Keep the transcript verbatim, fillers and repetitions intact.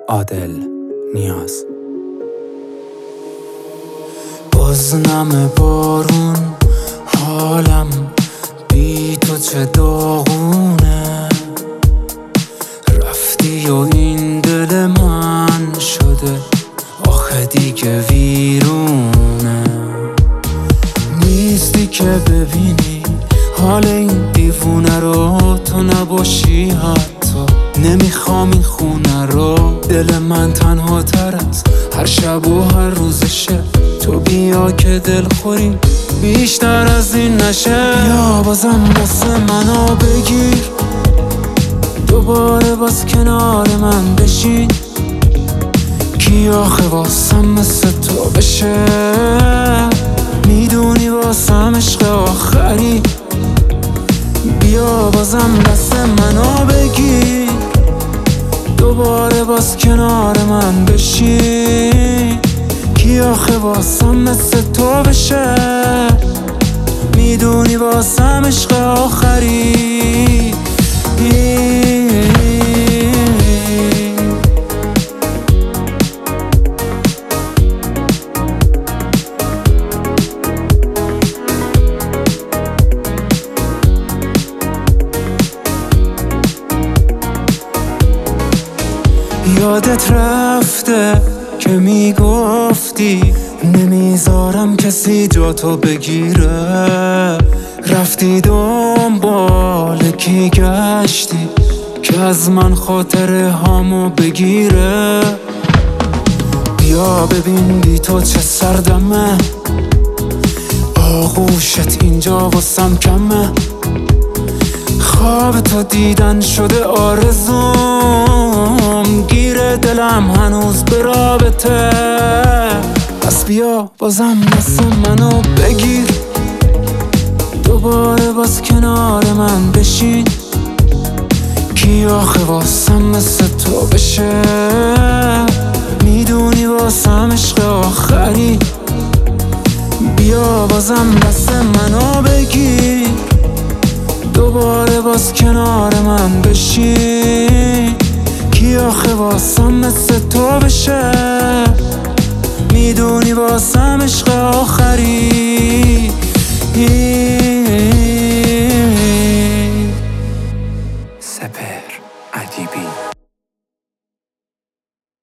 عادل نیاز. باز نم بارون، حالم بی تو چه داغونه. رفتی و این دل من شده آخه دیگه ویرونه. نیستی که ببینی حال این دیوونه رو، تو نباشی حتی نمیخوام این خونه رو. دل من تنها تر از هر شب و هر روزشه، تو بیا که دل خوری بیشتر از این نشه. بیا بازم دست منو بگیر، دوباره باز کنار من بشین. کی آخه واسم مثل تو بشه، میدونی واسم عشق آخری. بیا بازم دست منو بگیر، دوباره باز کنار من بشین. کی آخه واسم مثل تو بشه، میدونی واسم عشق آخری. یادت رفته که میگفتی نمیذارم کسی جا تو بگیره. رفتی دنبال کی گشتی که از من خاطره هامو بگیره. بیا ببین بی تو چه سردمه، آغوشت اینجا واسم کمه. خواب تو دیدن شده آرزوم، گیره دلم هنوز به رابطه. پس بیا بازم دست منو بگیر، دوباره باز کنار من بشین. کی آخه واسم مثل تو بشه، میدونی واسم عشق آخری. بیا بازم دست منو بگیر، دوباره باز کنار من بشین. کی آخه واسم مثل تو بشه، میدونی واسم